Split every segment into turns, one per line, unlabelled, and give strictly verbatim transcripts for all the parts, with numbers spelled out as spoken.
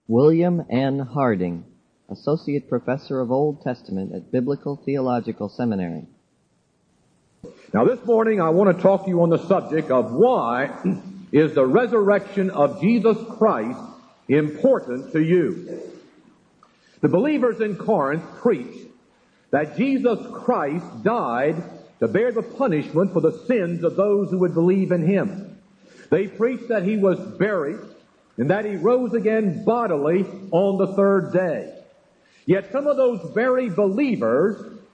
William N. Harding, Associate Professor of Old Testament at Biblical Theological Seminary.
Now this morning I want to talk to you on the subject of why is the resurrection of Jesus Christ important to you. The believers in Corinth preached that Jesus Christ died to bear the punishment for the sins of those who would believe in Him. They preached that He was buried and that He rose again bodily on the third day. Yet some of those very believers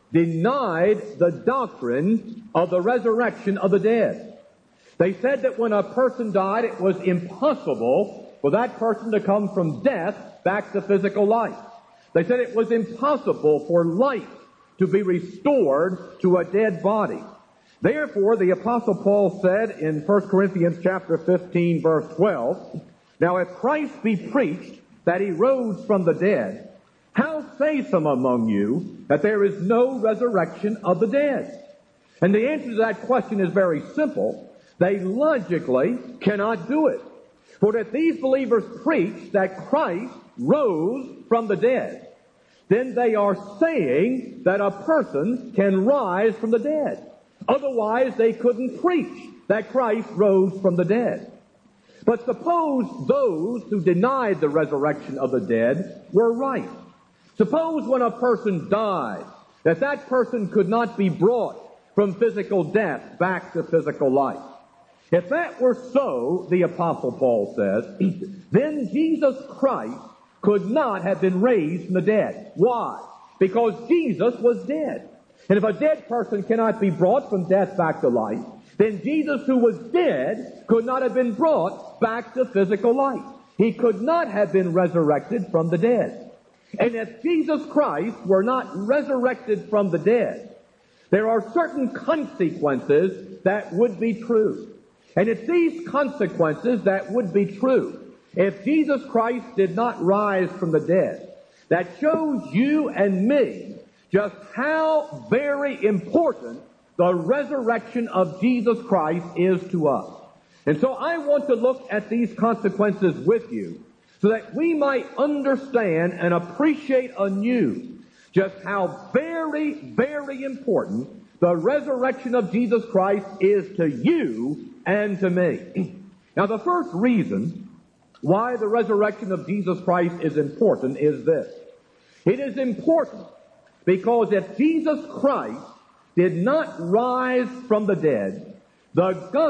denied the doctrine of the resurrection of the dead. They said that when a person died, it was impossible for that person to come from death back to physical life. They said it was impossible for life to be restored to a dead body. Therefore, the Apostle Paul said in First Corinthians chapter fifteen, verse twelve, "Now if Christ be preached that He rose from the dead, how say some among you that there is no resurrection of the dead?" And the answer to that question is very simple. They logically cannot do it. For if these believers preach that Christ rose from the dead, then they are saying that a person can rise from the dead. Otherwise, they couldn't preach that Christ rose from the dead. But suppose those who denied the resurrection of the dead were right. Suppose when a person died, that that person could not be brought from physical death back to physical life. If that were so, the Apostle Paul says, then Jesus Christ could not have been raised from the dead. Why? Because Jesus was dead. And if a dead person cannot be brought from death back to life, then Jesus, who was dead, could not have been brought back to physical life. He could not have been resurrected from the dead. And if Jesus Christ were not resurrected from the dead, there are certain consequences that would be true. And it's these consequences that would be true if Jesus Christ did not rise from the dead that shows you and me just how very important the resurrection of Jesus Christ is to us. And so I want to look at these consequences with you so that we might understand and appreciate anew just how very, very important the resurrection of Jesus Christ is to you and to me. Now, the first reason why the resurrection of Jesus Christ is important is this. It is important because if Jesus Christ did not rise from the dead, the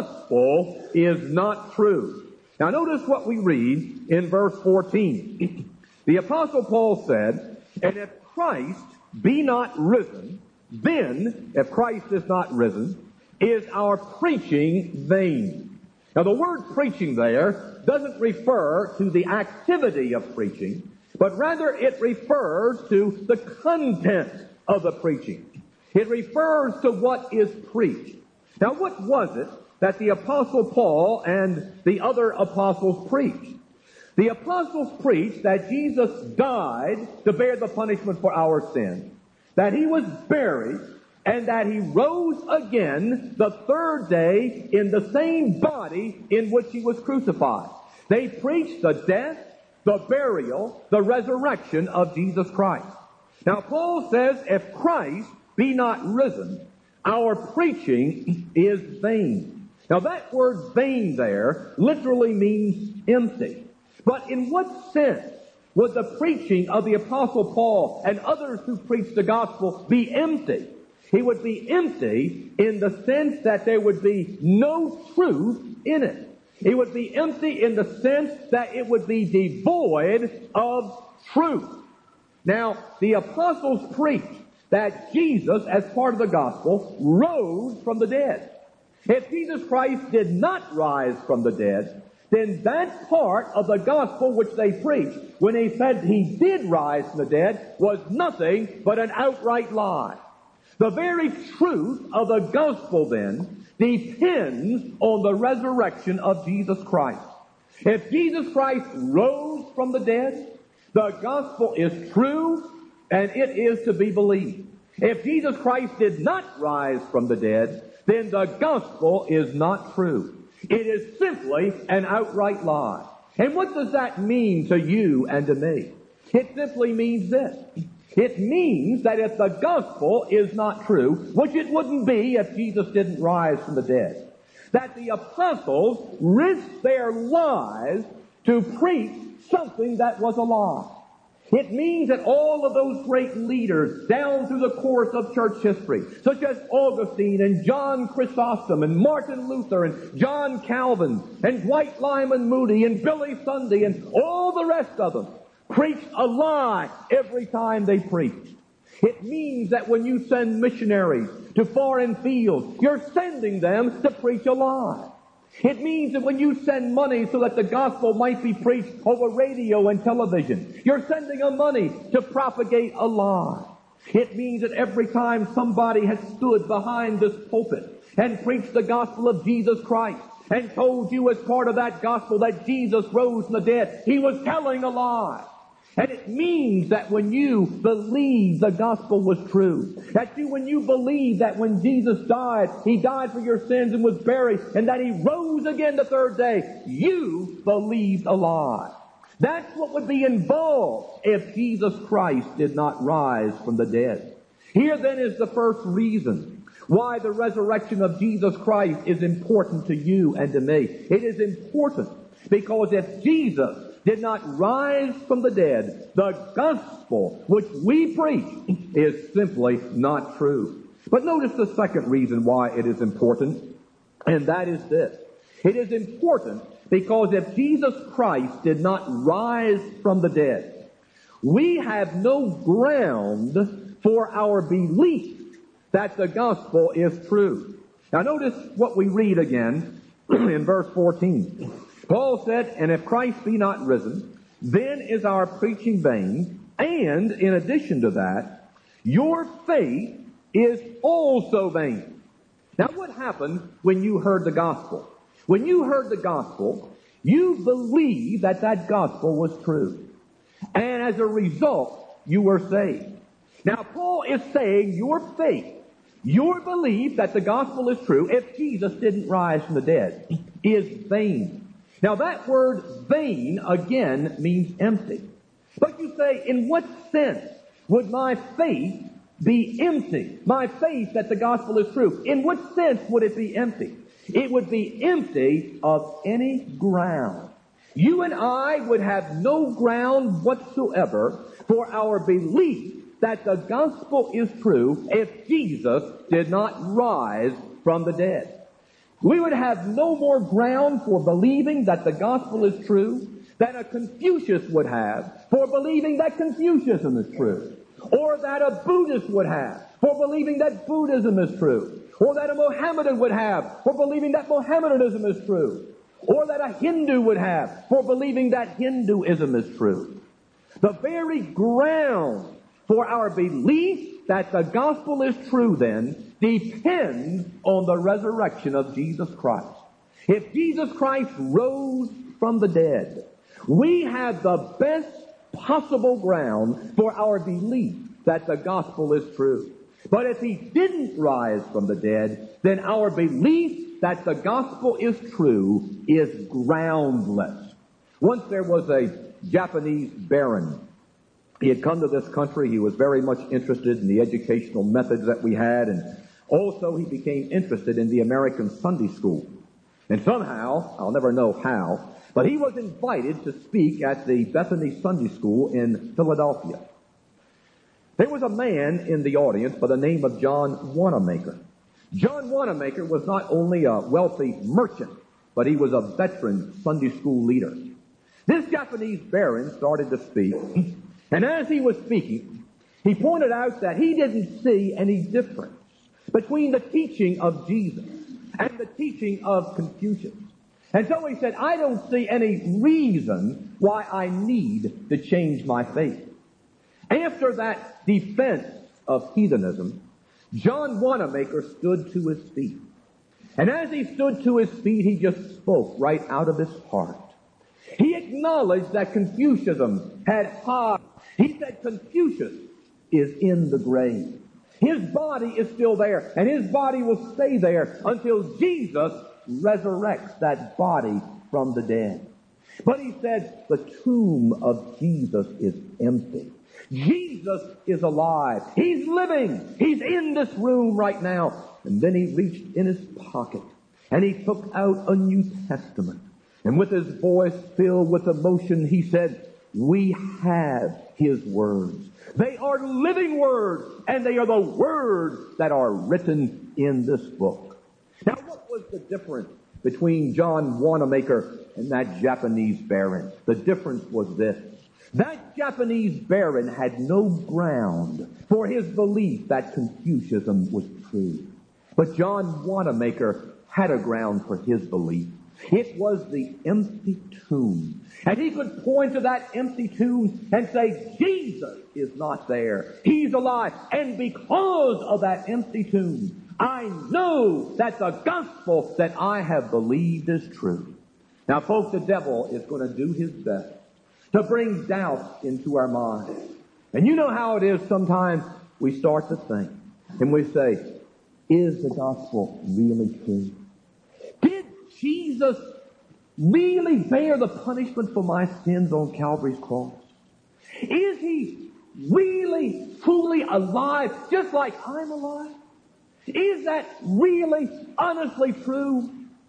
gospel is not true. Now, notice what we read in verse fourteen. The Apostle Paul said, "And if Christ be not risen, then, if Christ is not risen, is our preaching vain." Now, the word preaching there doesn't refer to the activity of preaching, but rather it refers to the content of the preaching. It refers to what is preached. Now, what was it that the Apostle Paul and the other apostles preached? The apostles preached that Jesus died to bear the punishment for our sins, that He was buried, and that He rose again the third day in the same body in which He was crucified. They preached the death, the burial, the resurrection of Jesus Christ. Now, Paul says, if Christ be not risen, our preaching is vain. Now, that word vain there literally means empty. But in what sense would the preaching of the Apostle Paul and others who preach the gospel be empty? It would be empty in the sense that there would be no truth in it. It would be empty in the sense that it would be devoid of truth. Now, the apostles preached that Jesus, as part of the gospel, rose from the dead. If Jesus Christ did not rise from the dead, then that part of the gospel which they preached, when He said He did rise from the dead, was nothing but an outright lie. The very truth of the gospel, then, depends on the resurrection of Jesus Christ. If Jesus Christ rose from the dead, the gospel is true and it is to be believed. If Jesus Christ did not rise from the dead, then the gospel is not true. It is simply an outright lie. And what does that mean to you and to me? It simply means this. It means that if the gospel is not true, which it wouldn't be if Jesus didn't rise from the dead, that the apostles risked their lives to preach something that was a lie. It means that all of those great leaders down through the course of church history, such as Augustine and John Chrysostom and Martin Luther and John Calvin and Dwight Lyman Moody and Billy Sunday and all the rest of them, preached a lie every time they preached. It means that when you send missionaries to foreign fields, you're sending them to preach a lie. It means that when you send money so that the gospel might be preached over radio and television, you're sending them money to propagate a lie. It means that every time somebody has stood behind this pulpit and preached the gospel of Jesus Christ and told you as part of that gospel that Jesus rose from the dead, he was telling a lie. And it means that when you believe the gospel was true, that you, when you believe that when Jesus died, he died for your sins and was buried, and that he rose again the third day, you believed a lie. That's what would be involved if Jesus Christ did not rise from the dead. Here then is the first reason why the resurrection of Jesus Christ is important to you and to me. It is important because if Jesus did not rise from the dead, the gospel which we preach is simply not true. But notice the second reason why it is important, and that is this. It is important because if Jesus Christ did not rise from the dead, we have no ground for our belief that the gospel is true. Now notice what we read again in verse fourteen. Paul said, and if Christ be not risen, then is our preaching vain, and in addition to that, your faith is also vain. Now what happened when you heard the gospel? When you heard the gospel, you believed that that gospel was true. And as a result, you were saved. Now Paul is saying your faith, your belief that the gospel is true, if Jesus didn't rise from the dead, is vain. Now that word vain, again, means empty. But you say, in what sense would my faith be empty? My faith that the gospel is true. In what sense would it be empty? It would be empty of any ground. You and I would have no ground whatsoever for our belief that the gospel is true if Jesus did not rise from the dead. We would have no more ground for believing that the gospel is true than a Confucius would have for believing that Confucianism is true, or that a Buddhist would have for believing that Buddhism is true, or that a Mohammedan would have for believing that Mohammedanism is true, or that a Hindu would have for believing that Hinduism is true. The very ground for our belief that the gospel is true, then, depends on the resurrection of Jesus Christ. If Jesus Christ rose from the dead, we have the best possible ground for our belief that the gospel is true. But if he didn't rise from the dead, then our belief that the gospel is true is groundless. Once there was a Japanese baron. He had come to this country. He was very much interested in the educational methods that we had, and also he became interested in the American Sunday school. And somehow, I'll never know how, but he was invited to speak at the Bethany Sunday School in Philadelphia. There was a man in the audience by the name of John Wanamaker. John Wanamaker was not only a wealthy merchant, but he was a veteran Sunday school leader. This Japanese baron started to speak, and as he was speaking, he pointed out that he didn't see any difference between the teaching of Jesus and the teaching of Confucius. And so he said, I don't see any reason why I need to change my faith. After that defense of heathenism, John Wanamaker stood to his feet. And as he stood to his feet, he just spoke right out of his heart. He acknowledged that Confucianism had hard. He said Confucius is in the grave. His body is still there, and his body will stay there until Jesus resurrects that body from the dead. But he said the tomb of Jesus is empty. Jesus is alive. He's living. He's in this room right now. And then he reached in his pocket and he took out a New Testament. And with his voice filled with emotion, he said, we have his words. They are living words, and they are the words that are written in this book. Now, what was the difference between John Wanamaker and that Japanese baron? The difference was this. That Japanese baron had no ground for his belief that Confucianism was true. But John Wanamaker had a ground for his belief. It was the empty tomb. And he could point to that empty tomb and say, Jesus is not there. He's alive. And because of that empty tomb, I know that the gospel that I have believed is true. Now, folks, the devil is going to do his best to bring doubt into our minds. And you know how it is sometimes we start to think and we say, is the gospel really true? Did Jesus really bear the punishment for my sins on Calvary's cross? Is he really, truly alive, just like I'm alive? Is that really, honestly true?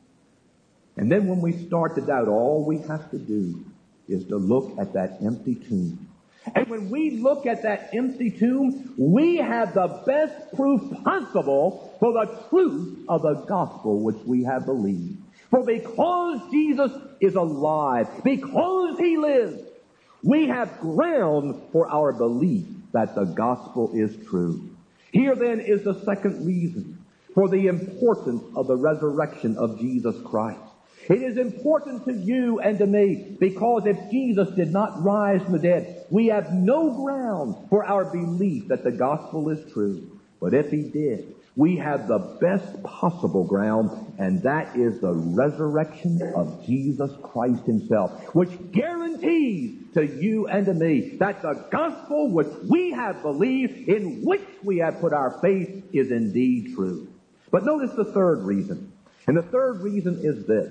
And then when we start to doubt, all we have to do is to look at that empty tomb. And when we look at that empty tomb, we have the best proof possible for the truth of the gospel which we have believed. For because Jesus is alive, because he lives, we have ground for our belief that the gospel is true. Here then is the second reason for the importance of the resurrection of Jesus Christ. It is important to you and to me because if Jesus did not rise from the dead, we have no ground for our belief that the gospel is true. But if he did, we have the best possible ground, and that is the resurrection of Jesus Christ himself, which guarantees to you and to me that the gospel which we have believed, in which we have put our faith, is indeed true. But notice the third reason. And the third reason is this.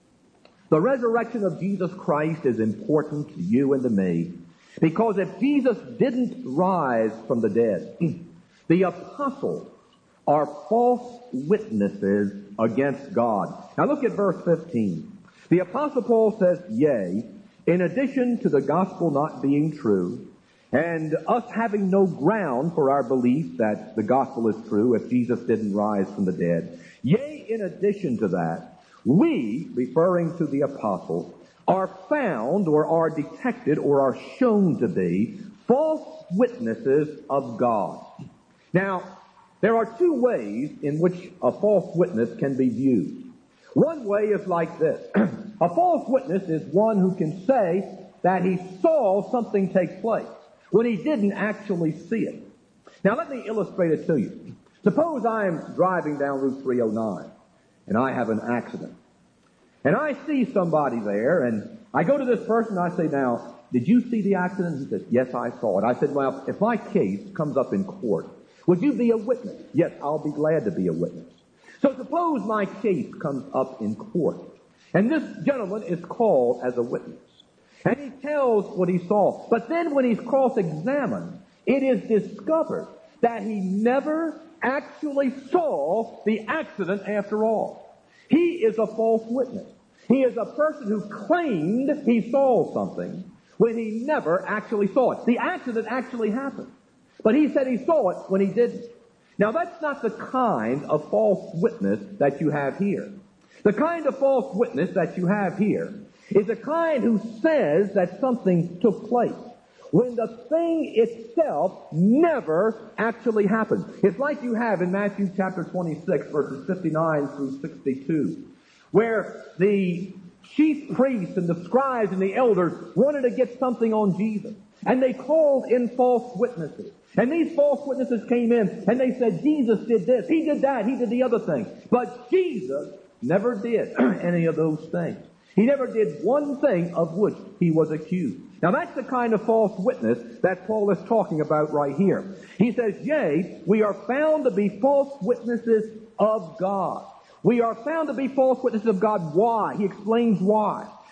The resurrection of Jesus Christ is important to you and to me because if Jesus didn't rise from the dead, the apostles are false witnesses against God. Now look at verse fifteen. The Apostle Paul says, yea, in addition to the gospel not being true, and us having no ground for our belief that the gospel is true if Jesus didn't rise from the dead, yea, in addition to that, we, referring to the apostles, are found or are detected or are shown to be false witnesses of God. Now, there are two ways in which a false witness can be viewed. One way is like this. A false witness is one who can say that he saw something take place when he didn't actually see it. Now, let me illustrate it to you. Suppose I'm driving down Route three oh nine and I have an accident. And I see somebody there and I go to this person and I say, now, did you see the accident? He says, yes, I saw it. I said, well, if my case comes up in court, would you be a witness? Yes, I'll be glad to be a witness. So suppose my case comes up in court, and this gentleman is called as a witness, and he tells what he saw. But then when he's cross-examined, it is discovered that he never actually saw the accident after all. He is a false witness. He is a person who claimed he saw something when he never actually saw it. The accident actually happened. But he said he saw it when he didn't. Now that's not the kind of false witness that you have here. The kind of false witness that you have here is a kind who says that something took place when the thing itself never actually happened. It's like you have in Matthew chapter twenty-six, verses fifty-nine through sixty-two, where the chief priests and the scribes and the elders wanted to get something on Jesus. And they called in false witnesses. And these false witnesses came in and they said, Jesus did this, he did that, he did the other thing. But Jesus never did any of those things. He never did one thing of which he was accused. Now that's the kind of false witness that Paul is talking about right here. He says, yea, we are found to be false witnesses of God. We are found to be false witnesses of God. Why? He explains why.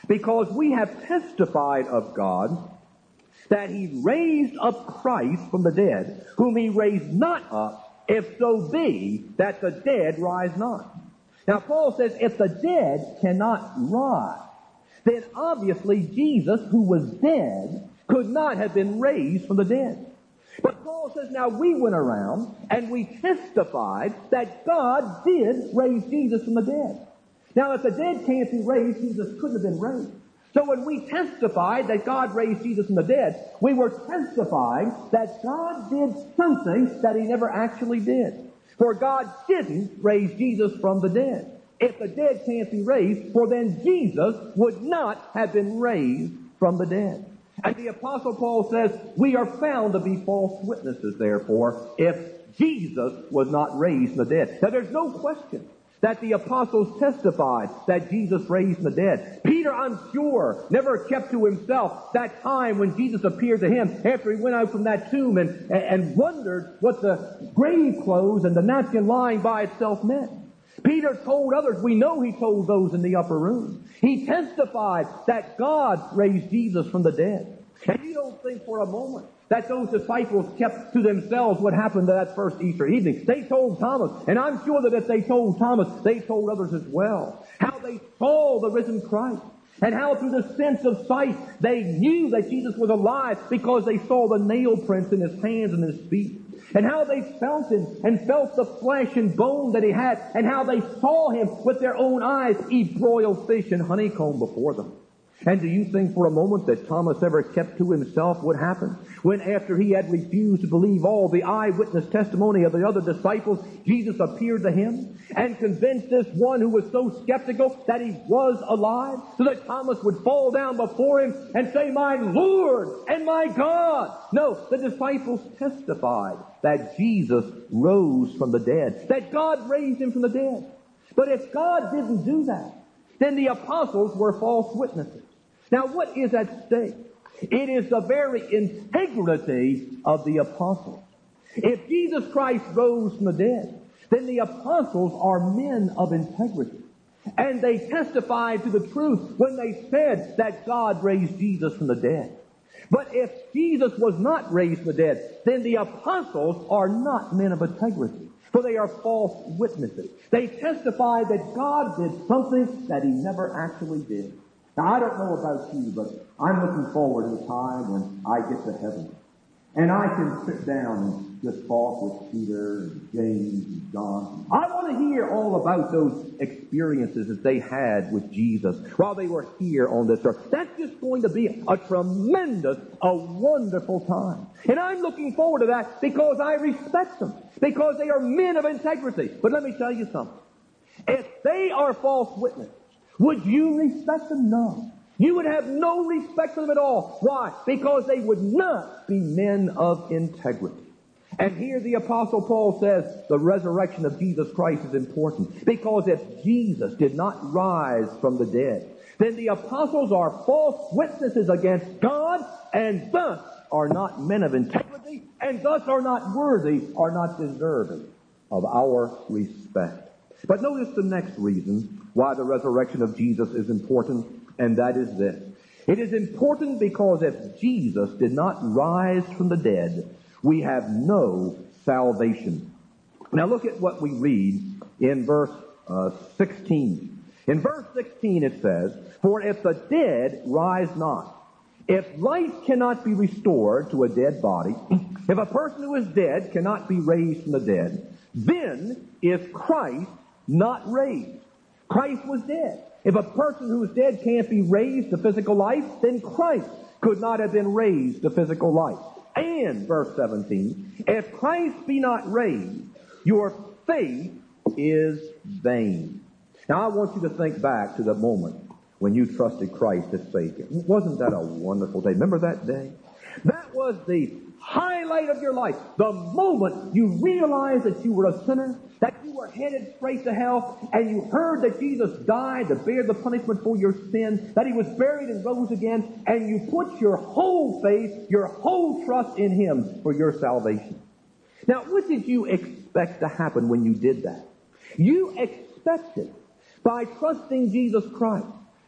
because we have testified of God that he raised up Christ from the dead, whom he raised not up, if so be that the dead rise not. Now Paul says, if the dead cannot rise, then obviously Jesus, who was dead, could not have been raised from the dead. But Paul says, now we went around and we testified that God did raise Jesus from the dead. Now if the dead can't be raised, Jesus couldn't have been raised. So when we testified that God raised Jesus from the dead, we were testifying that God did something that he never actually did. For God didn't raise Jesus from the dead. If the dead can't be raised, for then Jesus would not have been raised from the dead. And the Apostle Paul says, we are found to be false witnesses, therefore, if Jesus was not raised from the dead. Now there's no question that the apostles testified that Jesus raised from the dead. Peter, I'm sure, never kept to himself that time when Jesus appeared to him after he went out from that tomb and, and wondered what the grave clothes and the napkin lying by itself meant. Peter told others, we know he told those in the upper room. He testified that God raised Jesus from the dead. And you don't think for a moment that those disciples kept to themselves what happened to that first Easter evening. They told Thomas, and I'm sure that if they told Thomas, they told others as well, how they saw the risen Christ, and how through the sense of sight they knew that Jesus was alive because they saw the nail prints in his hands and his feet, and how they felt him and felt the flesh and bone that he had, and how they saw him with their own eyes eat broiled fish and honeycomb before them. And do you think for a moment that Thomas ever kept to himself what happened when, after he had refused to believe all the eyewitness testimony of the other disciples, Jesus appeared to him and convinced this one who was so skeptical that he was alive, so that Thomas would fall down before him and say, my Lord and my God? No, the disciples testified that Jesus rose from the dead, that God raised him from the dead. But if God didn't do that, then the apostles were false witnesses. Now, what is at stake? It is the very integrity of the apostles. If Jesus Christ rose from the dead, then the apostles are men of integrity. And they testified to the truth when they said that God raised Jesus from the dead. But if Jesus was not raised from the dead, then the apostles are not men of integrity, for they are false witnesses. They testify that God did something that he never actually did. Now, I don't know about you, but I'm looking forward to the time when I get to heaven. And I can sit down and just talk with Peter and James and John. I want to hear all about those experiences that they had with Jesus while they were here on this earth. That's just going to be a tremendous, a wonderful time. And I'm looking forward to that because I respect them, because they are men of integrity. But let me tell you something. If they are false witnesses, would you respect them? No. You would have no respect for them at all. Why? Because they would not be men of integrity. And here the Apostle Paul says the resurrection of Jesus Christ is important. Because if Jesus did not rise from the dead, then the apostles are false witnesses against God, and thus are not men of integrity, and thus are not worthy, are not deserving of our respect. But notice the next reason why the resurrection of Jesus is important, and that is this. It is important because if Jesus did not rise from the dead, we have no salvation. Now look at what we read in verse uh, sixteen. In verse sixteen it says, for if the dead rise not, if life cannot be restored to a dead body, if a person who is dead cannot be raised from the dead, then is Christ not raised. Christ was dead. If a person who is dead can't be raised to physical life, then Christ could not have been raised to physical life. And, verse seventeen, if Christ be not raised, your faith is vain. Now, I want you to think back to the moment when you trusted Christ as Savior. Wasn't that a wonderful day? Remember that day? That was the highlight of your life. The moment you realized that you were a sinner, that you were headed straight to hell, and you heard that Jesus died to bear the punishment for your sin, that he was buried and rose again, and you put your whole faith, your whole trust in him for your salvation. Now, what did you expect to happen when you did that? You expected, by trusting Jesus Christ,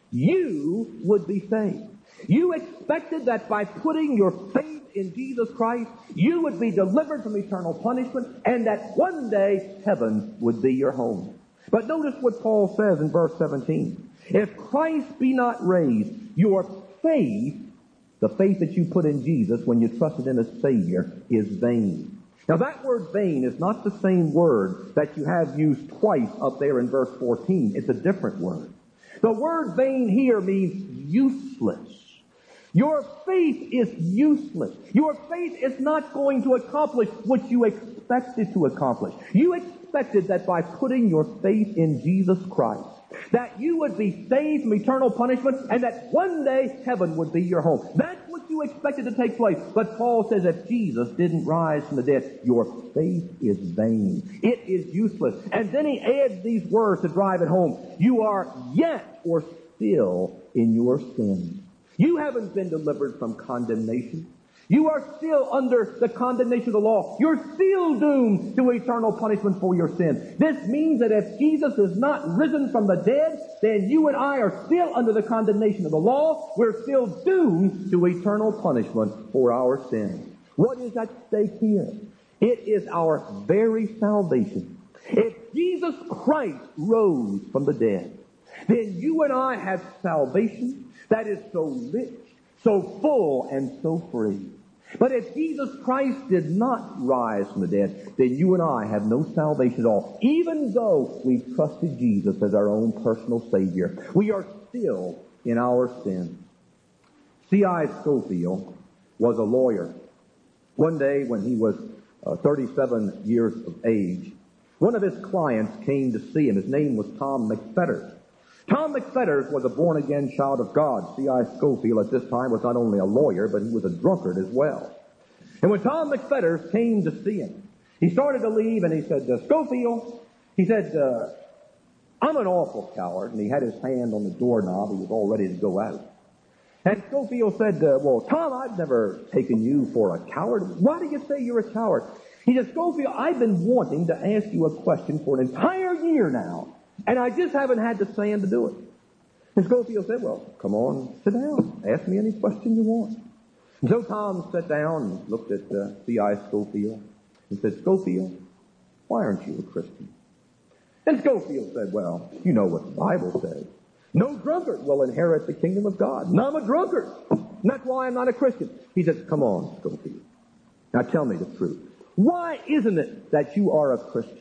you would be saved. You expected that by putting your faith in Jesus Christ, you would be delivered from eternal punishment, and that one day heaven would be your home. But notice what Paul says in verse seventeen. If Christ be not raised, your faith, the faith that you put in Jesus when you trusted Him as Savior, is vain. Now that word vain is not the same word that you have used twice up there in verse fourteen. It's a different word. The word vain here means useless. Your faith is useless. Your faith is not going to accomplish what you expected to accomplish. You expected that by putting your faith in Jesus Christ, that you would be saved from eternal punishment and that one day heaven would be your home. That's what you expected to take place. But Paul says if Jesus didn't rise from the dead, your faith is vain. It is useless. And then he adds these words to drive it home. You are yet or still in your sins. You haven't been delivered from condemnation. You are still under the condemnation of the law. You're still doomed to eternal punishment for your sin. This means that if Jesus is not risen from the dead, then you and I are still under the condemnation of the law. We're still doomed to eternal punishment for our sins. What is at stake here? It is our very salvation. If Jesus Christ rose from the dead, then you and I have salvation that is so rich, so full, and so free. But if Jesus Christ did not rise from the dead, then you and I have no salvation at all. Even though we've trusted Jesus as our own personal Savior, we are still in our sins. C I Scofield was a lawyer. One day when he was uh, thirty-seven years of age, one of his clients came to see him. His name was Tom McFetters. Tom McFetters was a born-again child of God. C I Scofield at this time was not only a lawyer, but he was a drunkard as well. And when Tom McFetters came to see him, he started to leave and he said, uh, Scofield, he said, uh, I'm an awful coward. And he had his hand on the doorknob. He was all ready to go out. And Scofield said, uh, well, Tom, I've never taken you for a coward. Why do you say you're a coward? He said, Scofield, I've been wanting to ask you a question for an entire year now. And I just haven't had the sand to do it. And Scofield said, well, come on, sit down. Ask me any question you want. And so Tom sat down and looked at uh, C I Scofield and said, Scofield, why aren't you a Christian? And Scofield said, well, you know what the Bible says. No drunkard will inherit the kingdom of God. And I'm a drunkard. And that's why I'm not a Christian. He said, come on, Scofield. Now tell me the truth. Why isn't it that you are a Christian?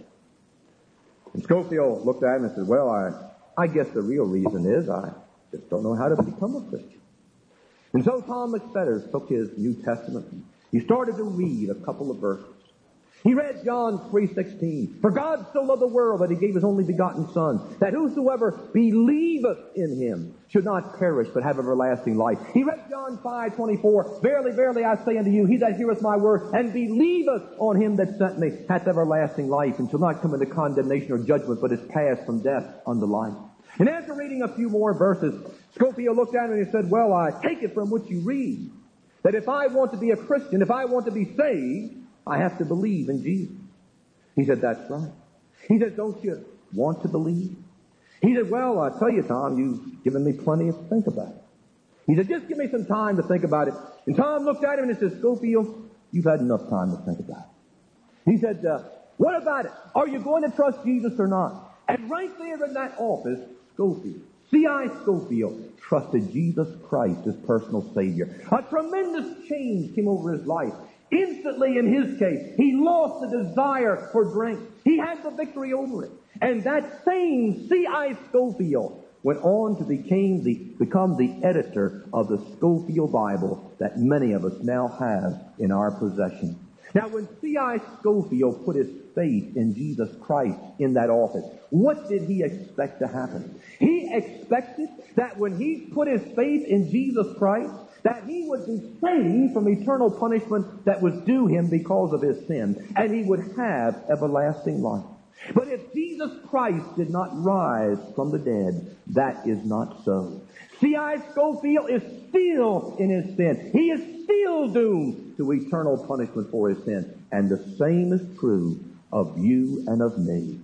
And Scofield looked at him and said, well, I, I guess the real reason is I just don't know how to become a Christian. And so Tom McFetters took his New Testament and he started to read a couple of verses. He read John three sixteen. For God so loved the world that He gave His only begotten Son, that whosoever believeth in Him should not perish but have everlasting life. He read John five twenty-four. Verily, verily, I say unto you, he that heareth my word and believeth on Him that sent me hath everlasting life, and shall not come into condemnation or judgment, but is passed from death unto life. And after reading a few more verses, Scofield looked at him and he said, well, I take it from what you read, that if I want to be a Christian, if I want to be saved, I have to believe in Jesus. He said, that's right. He said, don't you want to believe? He said, well, I tell you, Tom, you've given me plenty to think about it. He said, just give me some time to think about it. And Tom looked at him and said, Scofield, you've had enough time to think about it. He said, uh, what about it? Are you going to trust Jesus or not? And right there in that office, Scofield, C I Scofield, trusted Jesus Christ as personal Savior. A tremendous change came over his life. Instantly, in his case, he lost the desire for drink. He had the victory over it. And that same C I Scofield went on to became the, become the editor of the Scofield Bible that many of us now have in our possession. Now, when C I Scofield put his faith in Jesus Christ in that office, what did he expect to happen? He expected that when he put his faith in Jesus Christ, that he would be saved from eternal punishment that was due him because of his sin, and he would have everlasting life. But if Jesus Christ did not rise from the dead, that is not so. C I Scofield is still in his sin. He is still doomed to eternal punishment for his sin. And the same is true of you and of me.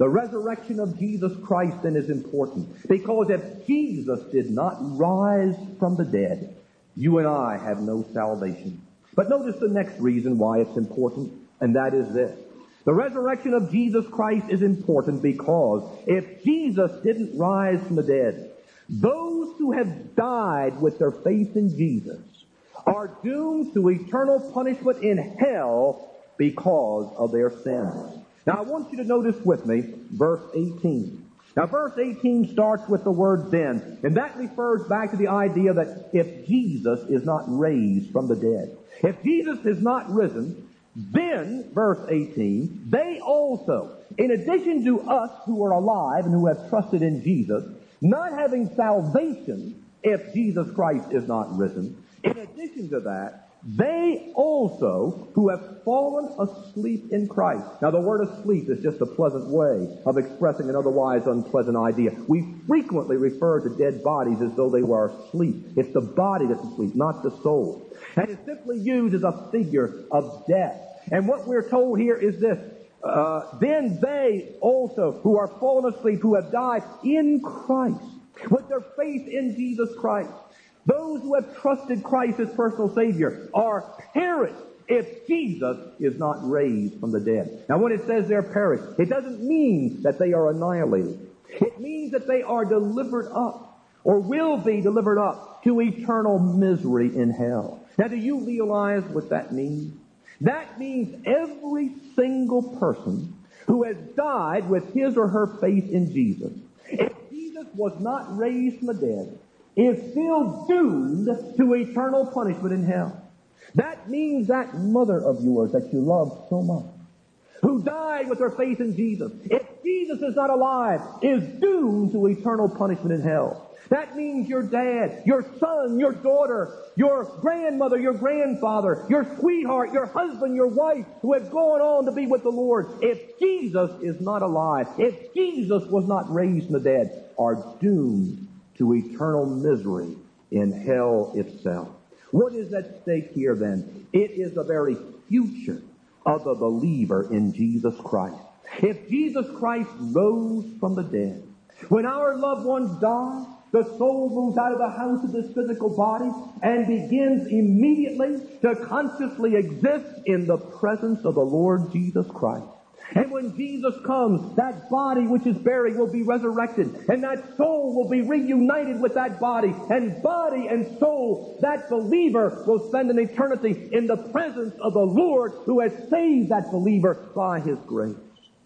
The resurrection of Jesus Christ then is important, because if Jesus did not rise from the dead, you and I have no salvation. But notice the next reason why it's important, and that is this. The resurrection of Jesus Christ is important because if Jesus didn't rise from the dead, those who have died with their faith in Jesus are doomed to eternal punishment in hell because of their sins. Now I want you to notice with me verse eighteen. Now verse eighteen starts with the word then, and that refers back to the idea that if Jesus is not raised from the dead, if Jesus is not risen, then, verse eighteen, they also, in addition to us who are alive and who have trusted in Jesus, not having salvation if Jesus Christ is not risen, in addition to that, they also who have fallen asleep in Christ. Now the word asleep is just a pleasant way of expressing an otherwise unpleasant idea. We frequently refer to dead bodies as though they were asleep. It's the body that's asleep, not the soul. And it's simply used as a figure of death. And what we're told here is this, uh, then they also who are fallen asleep, who have died in Christ, with their faith in Jesus Christ, those who have trusted Christ as personal Savior are perished if Jesus is not raised from the dead. Now when it says they're perished, it doesn't mean that they are annihilated. It means that they are delivered up, or will be delivered up, to eternal misery in hell. Now do you realize what that means? That means every single person who has died with his or her faith in Jesus, if Jesus was not raised from the dead, is still doomed to eternal punishment in hell. That means that mother of yours that you love so much, who died with her faith in Jesus, if Jesus is not alive, is doomed to eternal punishment in hell. That means your dad, your son, your daughter, your grandmother, your grandfather, your sweetheart, your husband, your wife, who have gone on to be with the Lord, if Jesus is not alive, if Jesus was not raised from the dead, are doomed to eternal misery in hell itself. What is at stake here then? It is the very future of the believer in Jesus Christ. If Jesus Christ rose from the dead, when our loved ones die, the soul moves out of the house of this physical body and begins immediately to consciously exist in the presence of the Lord Jesus Christ. And when Jesus comes, that body which is buried will be resurrected, and that soul will be reunited with that body. And body and soul, that believer will spend an eternity in the presence of the Lord who has saved that believer by His grace.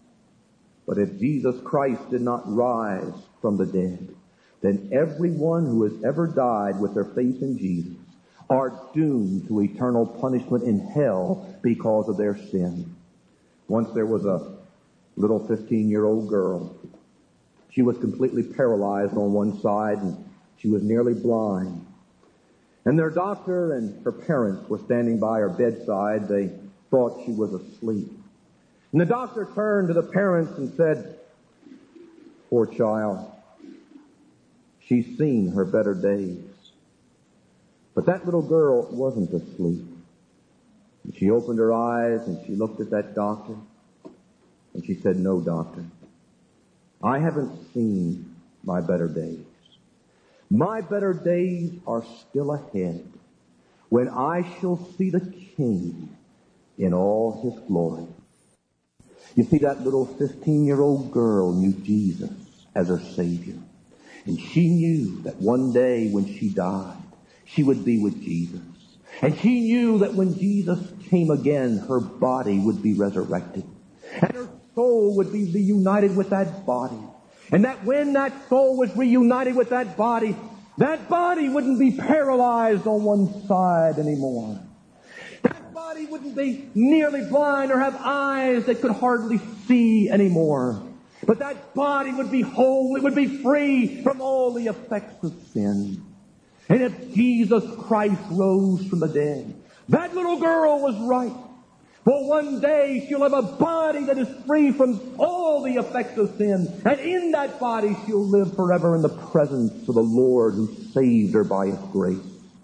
But if Jesus Christ did not rise from the dead, then everyone who has ever died with their faith in Jesus are doomed to eternal punishment in hell because of their sin. Once there was a little fifteen-year-old girl. She was completely paralyzed on one side, and she was nearly blind. And their doctor and her parents were standing by her bedside. They thought she was asleep. And the doctor turned to the parents and said, "Poor child, she's seen her better days." But that little girl wasn't asleep. And she opened her eyes and she looked at that doctor and she said, "No, doctor, I haven't seen my better days. My better days are still ahead when I shall see the King in all His glory." You see, that little fifteen-year-old girl knew Jesus as her Savior. And she knew that one day when she died, she would be with Jesus. And she knew that when Jesus came again, her body would be resurrected. And her soul would be reunited with that body. And that when that soul was reunited with that body, that body wouldn't be paralyzed on one side anymore. That body wouldn't be nearly blind or have eyes that could hardly see anymore. But that body would be whole. It would be free from all the effects of sin. And if Jesus Christ rose from the dead, that little girl was right. For one day she'll have a body that is free from all the effects of sin. And in that body she'll live forever in the presence of the Lord who saved her by His grace.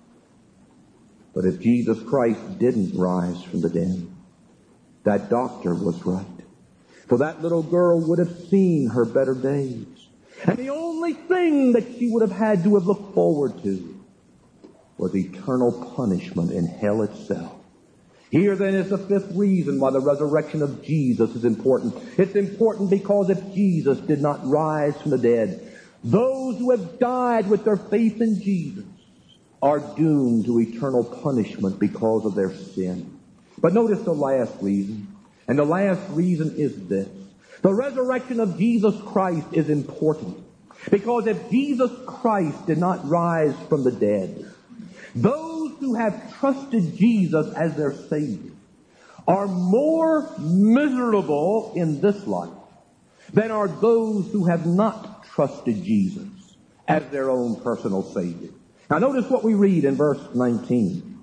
But if Jesus Christ didn't rise from the dead, that doctor was right. For that little girl would have seen her better days. And the only thing that she would have had to have looked forward to was eternal punishment in hell itself. Here then is the fifth reason why the resurrection of Jesus is important. It's important because if Jesus did not rise from the dead, those who have died with their faith in Jesus are doomed to eternal punishment because of their sin. But notice the last reason. And the last reason is this. The resurrection of Jesus Christ is important because if Jesus Christ did not rise from the dead, those who have trusted Jesus as their Savior are more miserable in this life than are those who have not trusted Jesus as their own personal Savior. Now notice what we read in verse nineteen.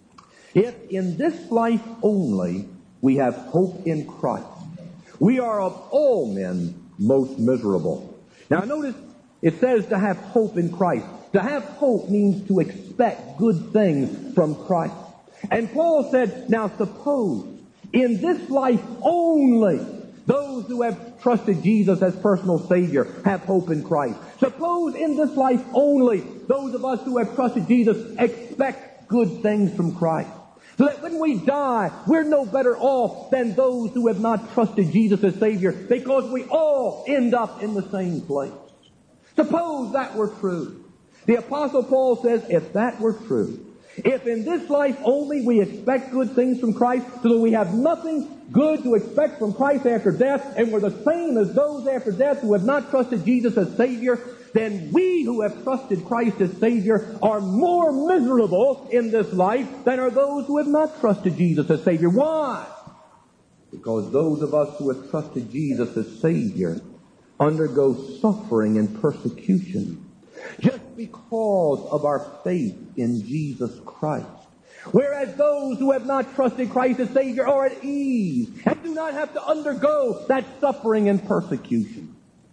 If in this life only we have hope in Christ, we are of all men most miserable. Now notice it says to have hope in Christ. To have hope means to expect good things from Christ. And Paul said, now suppose in this life only those who have trusted Jesus as personal Savior have hope in Christ. Suppose in this life only those of us who have trusted Jesus expect good things from Christ. So that when we die, we're no better off than those who have not trusted Jesus as Savior because we all end up in the same place. Suppose that were true. The Apostle Paul says, if that were true, if in this life only we expect good things from Christ, so that we have nothing good to expect from Christ after death, and we're the same as those after death who have not trusted Jesus as Savior, then we who have trusted Christ as Savior are more miserable in this life than are those who have not trusted Jesus as Savior. Why? Because those of us who have trusted Jesus as Savior undergo suffering and persecution just because of our faith in Jesus Christ. Whereas those who have not trusted Christ as Savior are at ease and do not have to undergo that suffering and persecution.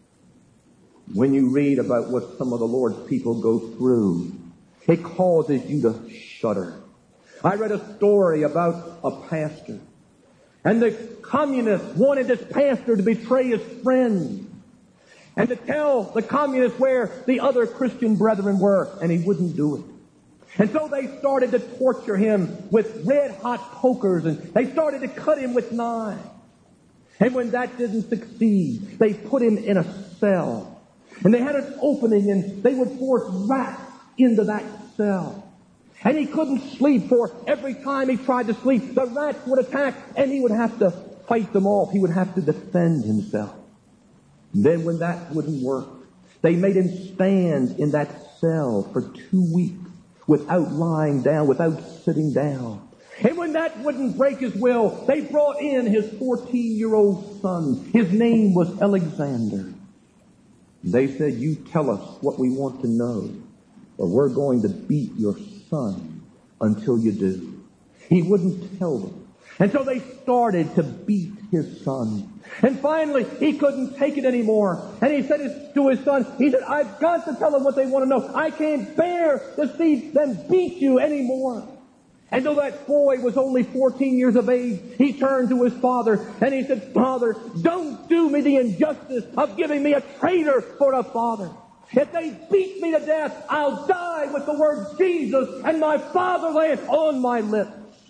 When you read about what some of the Lord's people go through, it causes you to shudder. I read a story about a pastor, and the communists wanted this pastor to betray his friends and to tell the communists where the other Christian brethren were, and he wouldn't do it. And so they started to torture him with red-hot pokers, and they started to cut him with knives. And when that didn't succeed, they put him in a cell. And they had an opening, and they would force rats into that cell. And he couldn't sleep, for every time he tried to sleep, the rats would attack, and he would have to fight them off. He would have to defend himself. Then when that wouldn't work, they made him stand in that cell for two weeks without lying down, without sitting down. And when that wouldn't break his will, they brought in his fourteen-year-old son. His name was Alexander. They said, you tell us what we want to know, or we're going to beat your son until you do. He wouldn't tell them. And so they started to beat his son. And finally, he couldn't take it anymore. And he said to his son, he said, I've got to tell them what they want to know. I can't bear to see them beat you anymore. And though that boy was only fourteen years of age, he turned to his father and he said, Father, don't do me the injustice of giving me a traitor for a father. If they beat me to death, I'll die with the word Jesus and my fatherland on my lips.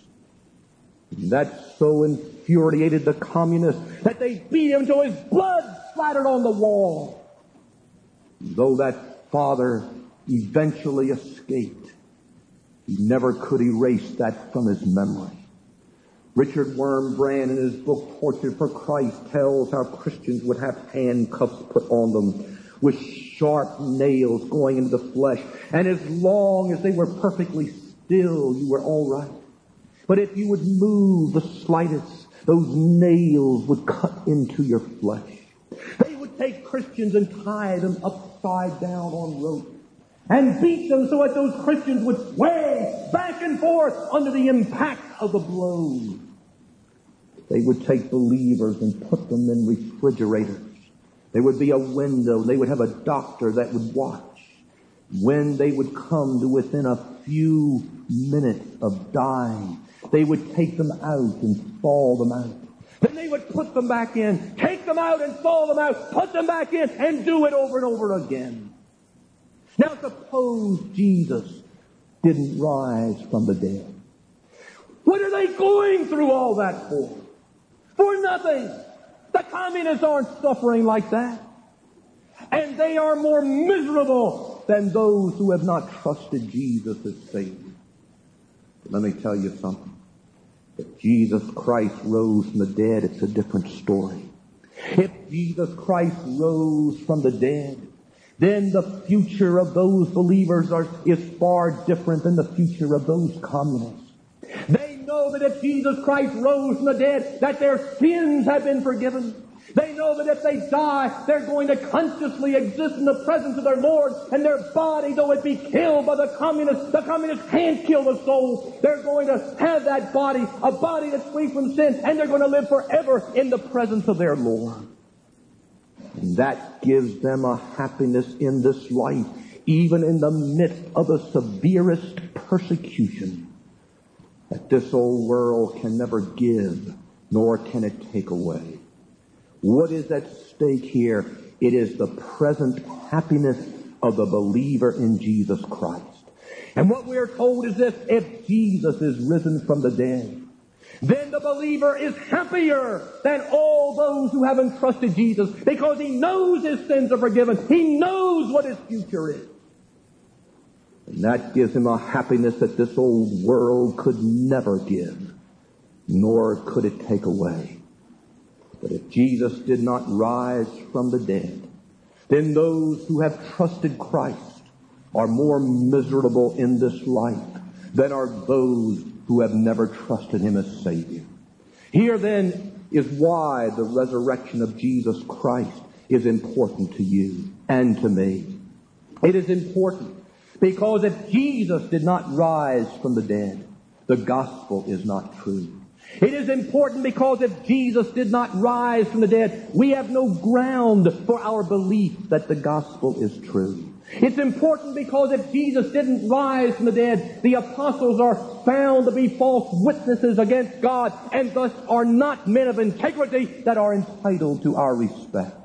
That so infuriated the communists that they beat him till his blood splattered on the wall. Though that father eventually escaped, he never could erase that from his memory. Richard Wurmbrand, in his book Tortured for Christ, tells how Christians would have handcuffs put on them with sharp nails going into the flesh. And as long as they were perfectly still, you were all right. But if you would move the slightest, those nails would cut into your flesh. They would take Christians and tie them upside down on ropes and beat them so that those Christians would sway back and forth under the impact of the blows. They would take believers and put them in refrigerators. There would be a window. They would have a doctor that would watch. When they would come to within a few minutes of dying, they would take them out and thaw them out. Then they would put them back in, take them out and fall them out, put them back in, and do it over and over again. Now suppose Jesus didn't rise from the dead. What are they going through all that for? For nothing. The communists aren't suffering like that. And they are more miserable than those who have not trusted Jesus as Savior. But let me tell you something. If Jesus Christ rose from the dead, it's a different story. If Jesus Christ rose from the dead, then the future of those believers are, is far different than the future of those communists. They know that if Jesus Christ rose from the dead, that their sins have been forgiven. They know that if they die, they're going to consciously exist in the presence of their Lord, and their body, though it be killed by the communists, the communists can't kill the soul. They're going to have that body, a body that's free from sin, and they're going to live forever in the presence of their Lord. And that gives them a happiness in this life, even in the midst of the severest persecution, that this old world can never give, nor can it take away. What is at stake here? It is the present happiness of the believer in Jesus Christ. And what we are told is this: if Jesus is risen from the dead, then the believer is happier than all those who haven't trusted Jesus, because he knows his sins are forgiven. He knows what his future is. And that gives him a happiness that this old world could never give, nor could it take away. But if Jesus did not rise from the dead, then those who have trusted Christ are more miserable in this life than are those who have never trusted Him as Savior. Here then is why the resurrection of Jesus Christ is important to you and to me. It is important because if Jesus did not rise from the dead, the gospel is not true. It is important because if Jesus did not rise from the dead, we have no ground for our belief that the gospel is true. It's important because if Jesus didn't rise from the dead, the apostles are found to be false witnesses against God, and thus are not men of integrity that are entitled to our respect.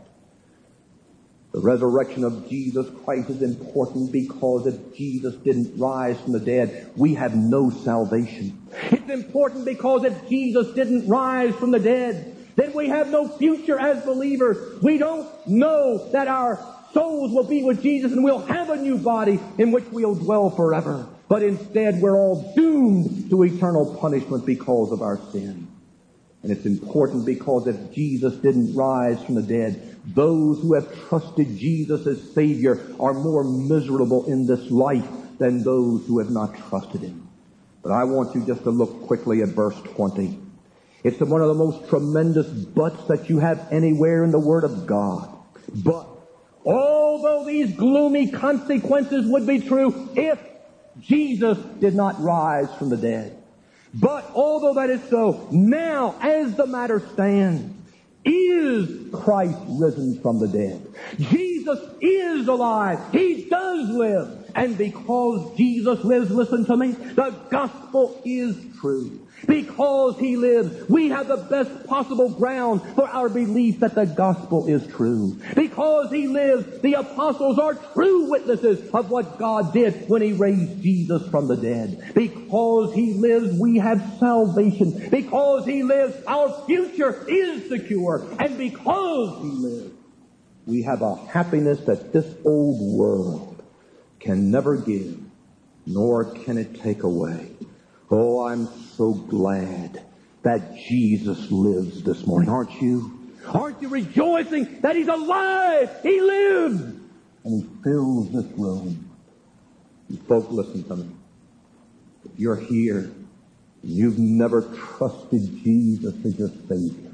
The resurrection of Jesus Christ is important because if Jesus didn't rise from the dead, we have no salvation. It's important because if Jesus didn't rise from the dead, then we have no future as believers. We don't know that our souls will be with Jesus and we'll have a new body in which we'll dwell forever. But instead, we're all doomed to eternal punishment because of our sin. And it's important because if Jesus didn't rise from the dead, those who have trusted Jesus as Savior are more miserable in this life than those who have not trusted Him. But I want you just to look quickly at verse twenty. It's one of the most tremendous buts that you have anywhere in the Word of God. But although these gloomy consequences would be true if Jesus did not rise from the dead, but although that is so, now as the matter stands, is Christ risen from the dead? Jesus is alive. He does live. And because Jesus lives, listen to me, the gospel is true. Because He lives, we have the best possible ground for our belief that the gospel is true. Because He lives, the apostles are true witnesses of what God did when He raised Jesus from the dead. Because He lives, we have salvation. Because He lives, our future is secure. And because He lives, we have a happiness that this old world can never give, nor can it take away. Oh, I'm so glad that Jesus lives this morning, aren't you? Aren't you rejoicing that He's alive? He lives! And He fills this room. And folks, listen to me. If you're here and you've never trusted Jesus as your Savior,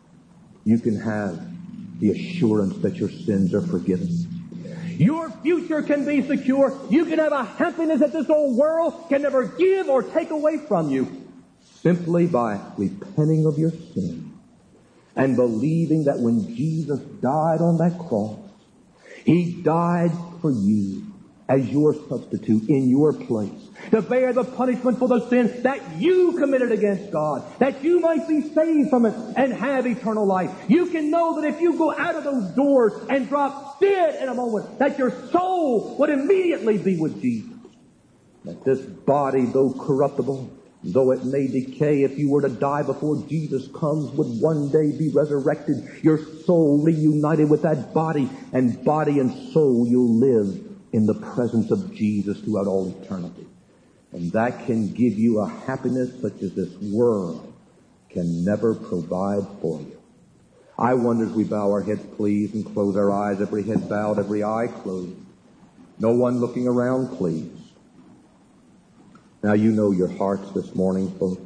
you can have the assurance that your sins are forgiven. Your future can be secure. You can have a happiness that this old world can never give or take away from you, simply by repenting of your sin and believing that when Jesus died on that cross, He died for you as your substitute in your place, to bear the punishment for the sin that you committed against God, that you might be saved from it and have eternal life. You can know that if you go out of those doors and drop dead in a moment, that your soul would immediately be with Jesus. That this body, though corruptible, though it may decay, if you were to die before Jesus comes, would one day be resurrected, your soul reunited with that body, and body and soul you'll live in the presence of Jesus throughout all eternity. And that can give you a happiness such as this world can never provide for you. I wonder, as we bow our heads, please, and close our eyes, every head bowed, every eye closed, no one looking around, please. Now you know your hearts this morning, folks.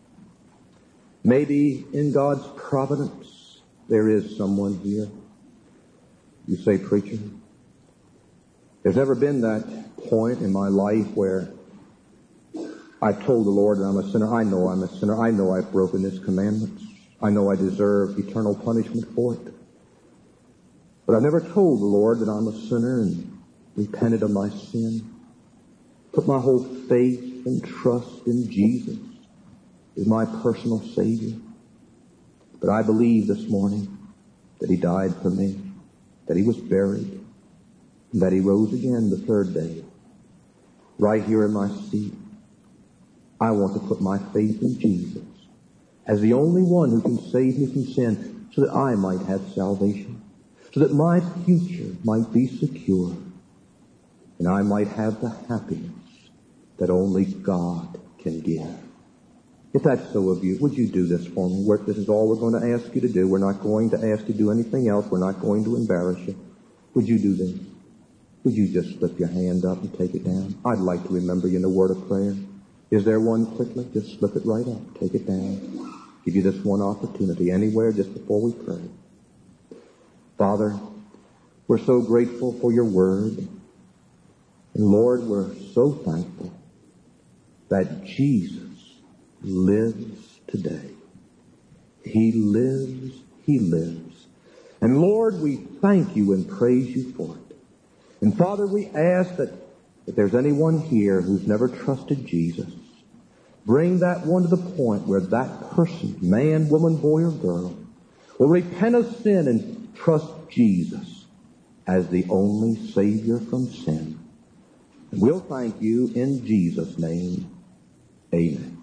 Maybe in God's providence there is someone here. You say, preacher, there's never been that point in my life where I told the Lord that I'm a sinner. I know I'm a sinner. I know I've broken His commandments. I know I deserve eternal punishment for it. But I've never told the Lord that I'm a sinner and repented of my sin. Put my whole faith and trust in Jesus as my personal Savior. But I believe this morning that He died for me, that He was buried, and that He rose again the third day. Right here in my seat, I want to put my faith in Jesus as the only one who can save me from sin, so that I might have salvation, so that my future might be secure, and I might have the happiness that only God can give. If that's so of you, would you do this for me? This is all we're going to ask you to do. We're not going to ask you to do anything else. We're not going to embarrass you. Would you do this? Would you just slip your hand up and take it down? I'd like to remember you in a word of prayer. Is there one quickly? Just slip it right up. Take it down. Give you this one opportunity anywhere just before we pray. Father, we're so grateful for your word. And Lord, we're so thankful that Jesus lives today. He lives, He lives. And Lord, we thank you and praise you for it. And Father, we ask that if there's anyone here who's never trusted Jesus, bring that one to the point where that person, man, woman, boy, or girl, will repent of sin and trust Jesus as the only Savior from sin. And we'll thank you in Jesus' name. Amen.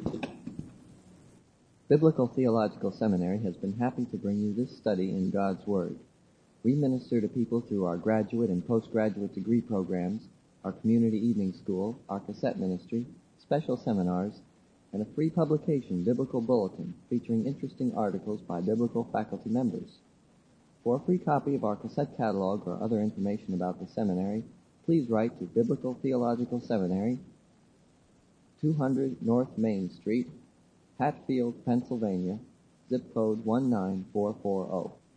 Biblical Theological Seminary has been happy to bring you this study in God's Word. We minister to people through our graduate and postgraduate degree programs, our community evening school, our cassette ministry, special seminars, and a free publication, Biblical Bulletin, featuring interesting articles by biblical faculty members. For a free copy of our cassette catalog or other information about the seminary, please write to Biblical Theological Seminary, two hundred North Main Street, Hatfield, Pennsylvania, zip code one nine four four zero.